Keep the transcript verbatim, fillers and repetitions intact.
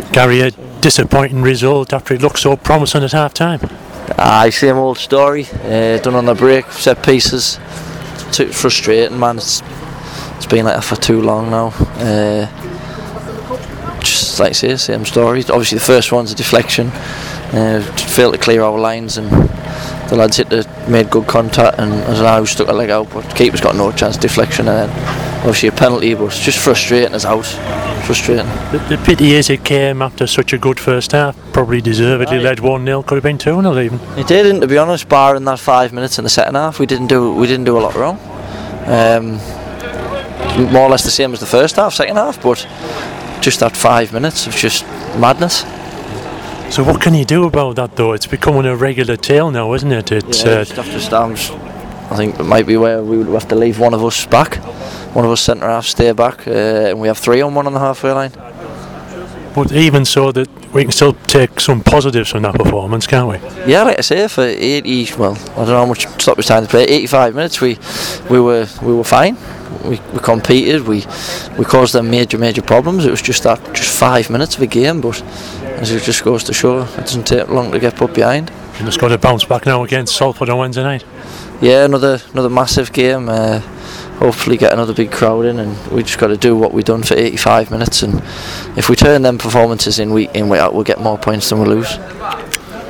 Gary, a disappointing result after it looked so promising at half time. Aye, same old story. Uh, done on the break, set pieces. Too frustrating, man. It's, it's been like that for too long now. Uh, just like I say, same story. Obviously, the first one's a deflection. Uh, failed to clear our lines, and the lads hit the made good contact, and as I was stuck a leg out, but keeper's got no chance. Deflection, and then obviously a penalty, but it's just frustrating as out. Frustrating. The, the pity is it came after such a good first half. Probably deservedly led one nil. Could have been two nil even. It didn't, to be honest. Barring that five minutes in the second half, we didn't do we didn't do a lot wrong. Um, more or less the same as the first half, second half, but just that five minutes of just madness. So what can you do about that though? It's becoming a regular tale now, isn't it? It's yeah, uh, just have to stand. I think it might be where we would have to leave one of us back, one of us centre half stay back, uh, and we have three on one on the halfway line. But even so, that we can still take some positives from that performance, can't we? Yeah, like I say, for eighty, well, I don't know how much stoppage time to play. eighty-five minutes, we we were we were fine. We we competed. We we caused them major major problems. It was just that just five minutes of a game, but as it just goes to show, it doesn't take long to get put behind. And it's got to bounce back now against Salford on Wednesday night. Yeah, another another massive game. Uh, hopefully get another big crowd in, and we just got to do what we've done for eighty-five minutes, and if we turn them performances in week in week out, we'll get more points than we lose.